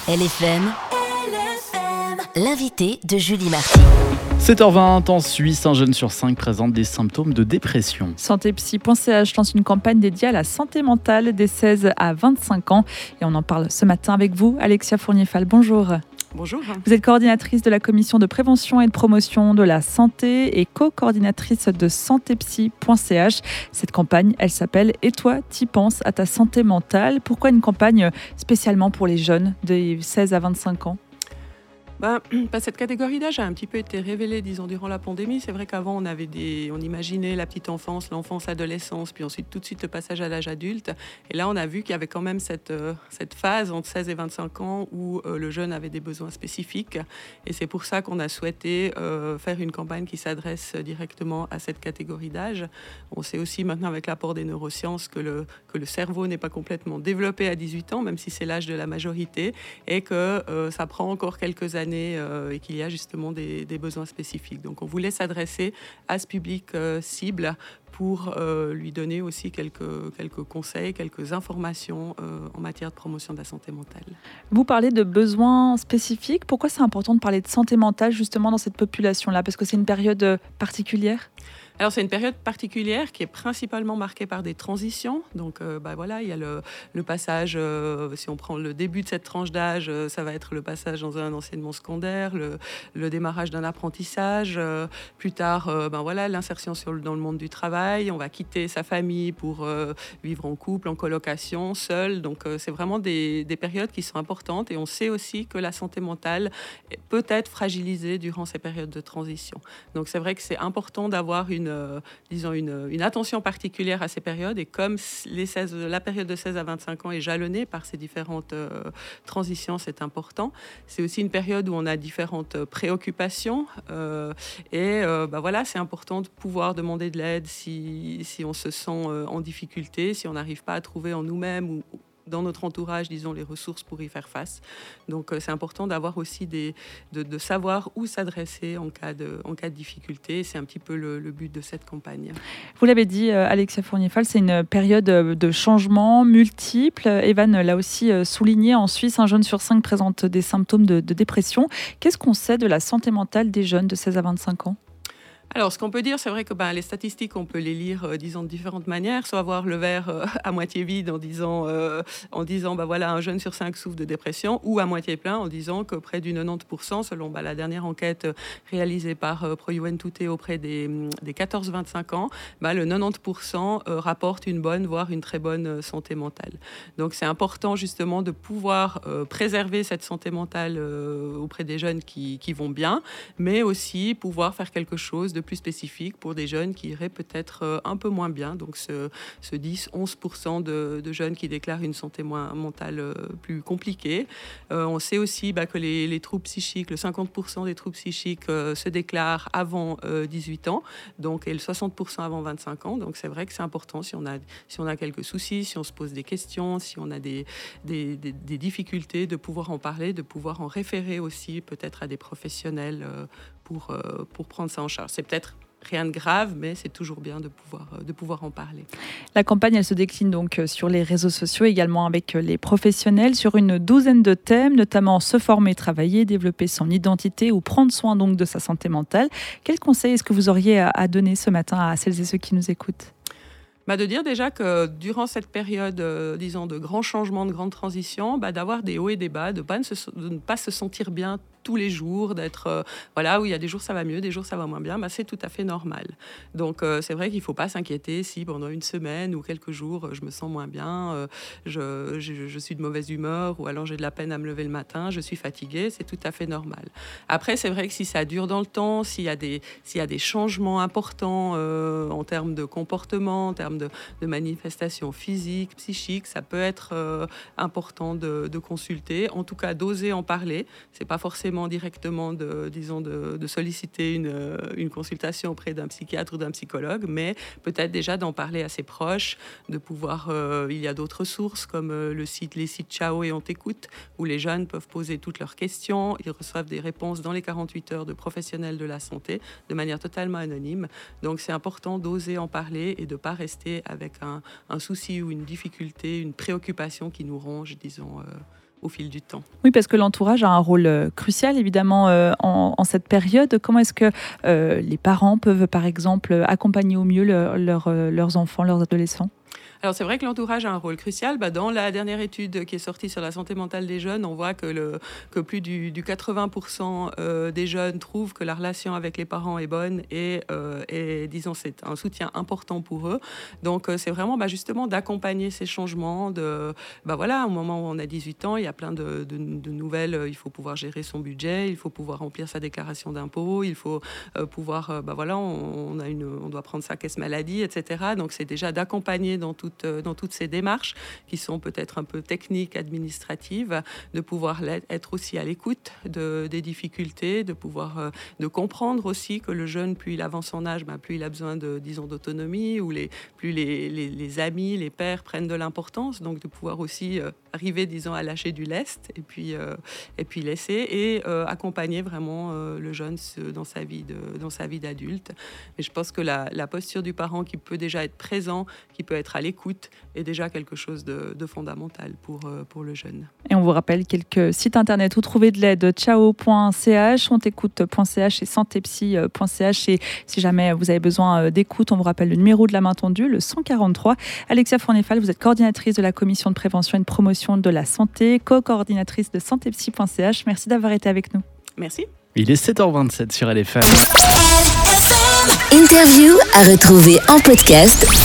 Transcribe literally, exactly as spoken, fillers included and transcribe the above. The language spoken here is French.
L F M, l'invité de Julie Marty. sept heures vingt, en Suisse, un jeune sur cinq présente des symptômes de dépression. Santépsy point c h lance une campagne dédiée à la santé mentale des seize à vingt-cinq ans. Et on en parle ce matin avec vous, Alexia Fournier-Fall. Bonjour. Bonjour. Vous êtes coordinatrice de la commission de prévention et de promotion de la santé et co-coordinatrice de Santépsy point c h. Cette campagne, elle s'appelle « Et toi, t'y penses à ta santé mentale ». Pourquoi une campagne spécialement pour les jeunes de seize à vingt-cinq ans ? Ben, ben, cette catégorie d'âge a un petit peu été révélée, disons, durant la pandémie. C'est vrai qu'avant, on avait des, on imaginait la petite enfance, l'enfance, l'adolescence, puis ensuite tout de suite le passage à l'âge adulte. Et là, on a vu qu'il y avait quand même cette, euh, cette phase entre seize et vingt-cinq ans où euh, le jeune avait des besoins spécifiques. Et c'est pour ça qu'on a souhaité euh, faire une campagne qui s'adresse directement à cette catégorie d'âge. On sait aussi maintenant, avec l'apport des neurosciences, que le, que le cerveau n'est pas complètement développé à dix-huit ans, même si c'est l'âge de la majorité, et que euh, ça prend encore quelques années Euh, et qu'il y a justement des, des besoins spécifiques. Donc on voulait s'adresser à ce public euh, cible pour euh, lui donner aussi quelques, quelques conseils, quelques informations euh, en matière de promotion de la santé mentale. Vous parlez de besoins spécifiques. Pourquoi c'est important de parler de santé mentale justement dans cette population-là ? Parce que c'est une période particulière ? Alors, c'est une période particulière qui est principalement marquée par des transitions. Donc, euh, bah, voilà, il y a le, le passage, euh, si on prend le début de cette tranche d'âge, euh, ça va être le passage dans un enseignement secondaire, le, le démarrage d'un apprentissage. Euh, plus tard, euh, ben, voilà, l'insertion sur le, dans le monde du travail. On va quitter sa famille pour euh, vivre en couple, en colocation, seul. Donc, euh, c'est vraiment des, des périodes qui sont importantes. Et on sait aussi que la santé mentale peut être fragilisée durant ces périodes de transition. Donc, c'est vrai que c'est important d'avoir une Une, euh, disons une, une attention particulière à ces périodes, et comme les seize, la période de seize à vingt-cinq ans est jalonnée par ces différentes euh, transitions, c'est important. C'est aussi une période où on a différentes préoccupations euh, et euh, bah voilà, c'est important de pouvoir demander de l'aide si, si on se sent euh, en difficulté, si on n'arrive pas à trouver en nous-mêmes ou dans notre entourage, disons, les ressources pour y faire face. Donc, euh, c'est important d'avoir aussi des, de, de savoir où s'adresser en cas de, en cas de difficulté. C'est un petit peu le, le but de cette campagne. Vous l'avez dit, euh, Alexia Fournier-Fall, c'est une période de changements multiples. Evan l'a aussi euh, souligné, en Suisse, un jeune sur cinq présente des symptômes de, de dépression. Qu'est-ce qu'on sait de la santé mentale des jeunes de seize à vingt-cinq ans ? Alors, ce qu'on peut dire, c'est vrai que ben, les statistiques, on peut les lire, euh, disons, de différentes manières. Soit voir le verre euh, à moitié vide en disant, euh, en disant ben, voilà, un jeune sur cinq souffre de dépression, ou à moitié plein en disant que près du quatre-vingt-dix pour cent, selon ben, la dernière enquête réalisée par euh, ProJuventude auprès des, des quatorze vingt-cinq ans, ben, le quatre-vingt-dix pour cent euh, rapporte une bonne, voire une très bonne euh, santé mentale. Donc, c'est important justement de pouvoir euh, préserver cette santé mentale euh, auprès des jeunes qui, qui vont bien, mais aussi pouvoir faire quelque chose de plus spécifique pour des jeunes qui iraient peut-être euh, un peu moins bien. Donc ce, ce dix à onze pour cent de, de jeunes qui déclarent une santé moins, mentale euh, plus compliquée. Euh, on sait aussi bah, que les, les troubles psychiques, le cinquante pour cent des troubles psychiques euh, se déclarent avant euh, dix-huit ans, donc, et le soixante pour cent avant vingt-cinq ans. Donc c'est vrai que c'est important si on a, si on a quelques soucis, si on se pose des questions, si on a des, des, des, des difficultés, de pouvoir en parler, de pouvoir en référer aussi peut-être à des professionnels euh, pour, euh, pour prendre ça en charge. C'est peut-être rien de grave, mais c'est toujours bien de pouvoir, de pouvoir en parler. La campagne, elle se décline donc sur les réseaux sociaux, également avec les professionnels, sur une douzaine de thèmes, notamment se former, travailler, développer son identité ou prendre soin donc de sa santé mentale. Quels conseils est-ce que vous auriez à donner ce matin à celles et ceux qui nous écoutent ? Bah de dire déjà que durant cette période, euh, disons, de grands changements, de grandes transitions, bah d'avoir des hauts et des bas, de, pas ne, se, de ne pas se sentir bien tous les jours, d'être, euh, voilà, où il y a des jours ça va mieux, des jours ça va moins bien, bah c'est tout à fait normal. Donc euh, c'est vrai qu'il ne faut pas s'inquiéter si pendant une semaine ou quelques jours je me sens moins bien, euh, je, je, je suis de mauvaise humeur ou alors j'ai de la peine à me lever le matin, je suis fatiguée, c'est tout à fait normal. Après c'est vrai que si ça dure dans le temps, s'il y a des, s'il y a des changements importants euh, en termes de comportement, en termes de, de manifestations physiques, psychiques, ça peut être euh, important de, de consulter, en tout cas d'oser en parler. C'est pas forcément directement de, disons, de, de solliciter une, une consultation auprès d'un psychiatre ou d'un psychologue, mais peut-être déjà d'en parler à ses proches, de pouvoir, euh, il y a d'autres sources comme euh, le site, les sites Ciao et On t'écoute, où les jeunes peuvent poser toutes leurs questions, ils reçoivent des réponses dans les quarante-huit heures de professionnels de la santé, de manière totalement anonyme. Donc c'est important d'oser en parler et de ne pas rester avec un, un souci ou une difficulté, une préoccupation qui nous ronge, disons, euh, au fil du temps. Oui, parce que l'entourage a un rôle euh, crucial, évidemment, euh, en, en cette période. Comment est-ce que euh, les parents peuvent, par exemple, accompagner au mieux leur, leur, euh, leurs enfants, leurs adolescents ? Alors c'est vrai que l'entourage a un rôle crucial. Bah, dans la dernière étude qui est sortie sur la santé mentale des jeunes, on voit que, le, que plus du, du quatre-vingts pour cent euh, des jeunes trouvent que la relation avec les parents est bonne et, euh, et disons, c'est un soutien important pour eux. Donc euh, c'est vraiment bah, justement d'accompagner ces changements. De, bah, voilà, au moment où on a dix-huit ans, il y a plein de, de, de nouvelles. Il faut pouvoir gérer son budget, il faut pouvoir remplir sa déclaration d'impôt, il faut euh, pouvoir, euh, bah, voilà, on, on, a une, on doit prendre sa caisse maladie, et cetera. Donc c'est déjà d'accompagner dans toute dans toutes ces démarches qui sont peut-être un peu techniques, administratives, de pouvoir être aussi à l'écoute de, des difficultés, de pouvoir euh, de comprendre aussi que le jeune, plus il avance en âge, ben, plus il a besoin de, disons, d'autonomie, ou les, plus les, les, les amis, les pères prennent de l'importance, donc de pouvoir aussi euh, arriver, disons, à lâcher du lest et puis, euh, et puis laisser et euh, accompagner vraiment euh, le jeune dans sa vie, de, dans sa vie d'adulte. Mais je pense que la, la posture du parent qui peut déjà être présent, qui peut être à l'écoute, est déjà quelque chose de, de fondamental pour, euh, pour le jeune. Et on vous rappelle quelques sites internet où trouver de l'aide: ciao point c h, on t'écoute point c h et santépsy point c h. Et si jamais vous avez besoin d'écoute, on vous rappelle le numéro de la main tendue, le cent quarante-trois. Alexia Fournéfal, vous êtes coordinatrice de la commission de prévention et de promotion de la santé, co-coordinatrice de santépsy point c h. Merci d'avoir été avec nous. Merci. Il est sept heures vingt-sept sur L F M. Interview à retrouver en podcast